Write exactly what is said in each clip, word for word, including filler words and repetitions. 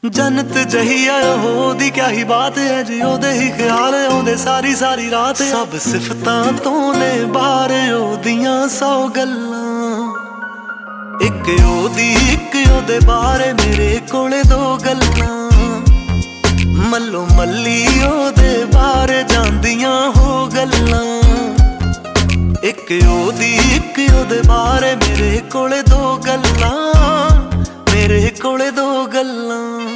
जन्नत जही आयो होदी क्या ही बात है जी ओदे ही ख्याल आउंदे सारी सारी रात। सब सिफतां तो ने बाहर ओदियां सौ गल्लां, इक ओदी इक ओदे बारे मेरे कोले दो गल्लां। मल्लो मल्ली ओदे बारे जांदियां हो गल्लां, इक ओदी इक ओदे बारे मेरे कोले दो गल्लां, मेरे कोले दो गल्लां।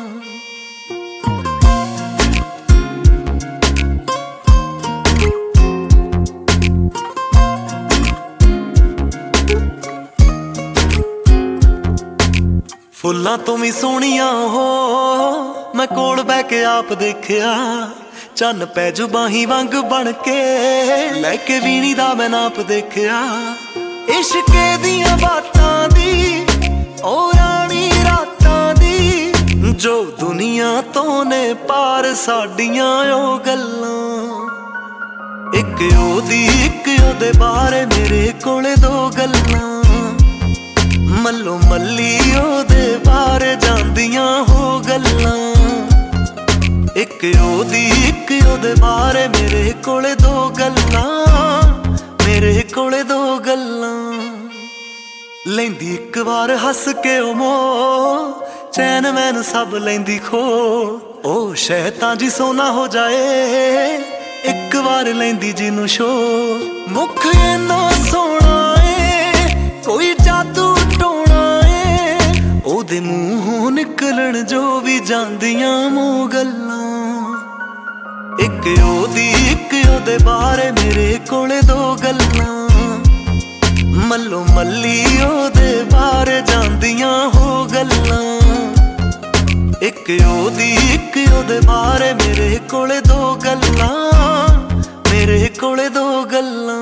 फुल्लां तो भी सोहणियां हो मैं कोल बह के आप देखिया, चन्न पै जू बाही वांग बन के लैके वीणी दा मैं नाप देखिया। इश्के दियां बातां दी ओ रानी रातां दी, जो दुनिया तो ने पार साडियां ओ गल्लां। इक ओदी इक ओदे बारे मेरे कोले दो गल्लां, मल्लो मल्ली ओदे बारे जांदियां हो गल्लां। इक ओदी इक ओदे बारे मेरे कोले दो गल्लां, मेरे कोले दो गल्लां। लैंदी इक बार हस के ओ मोह, चैन मैन सब लैंदी खो। ओ शैतां जी सोना हो जाए इक बार लैंदी जिनू शो। मुख इन्ना सोहना ए कोई जादू टोना ए, ओदे मूंहों निकलन जो भी जांदियां मूंह गल्लां। इक ओदी इक ओदे बारे मेरे कोले दो गल्लां, मल्लो मल्ली ओदे बारे जांदियां हो गल्लां। इक ओदी इक ओदे बारे मेरे कोले दो गल्लां, मेरे कोले दो गल्लां।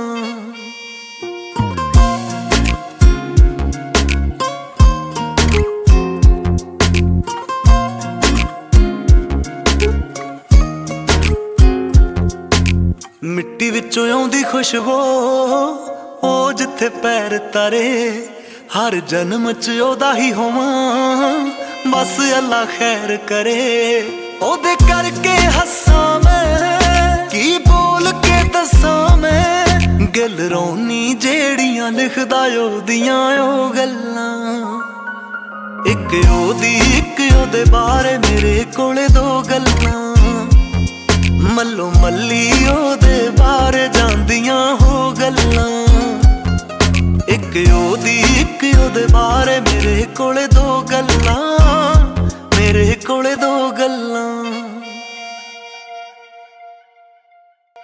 मिट्टी विचों आउंदी खुशबू ओ जिथे पैर तारे, हर जन्म च ओदा ही होवां बस अल्लाह खैर करे। ओदे करके हस्सां मैं की बोल के दस्सां मैं, गिल रौनी जेड़ियां लिखदा ओदियां ओ गल्लां। इक ओदी इक ओदे बारे मेरे कोले दो गल्लां, मल्लो मल्ली ओदे बारे जांदियां हो गल्लां। इक ओदी इक ओदे बारे मेरे कोले दो गल्लां,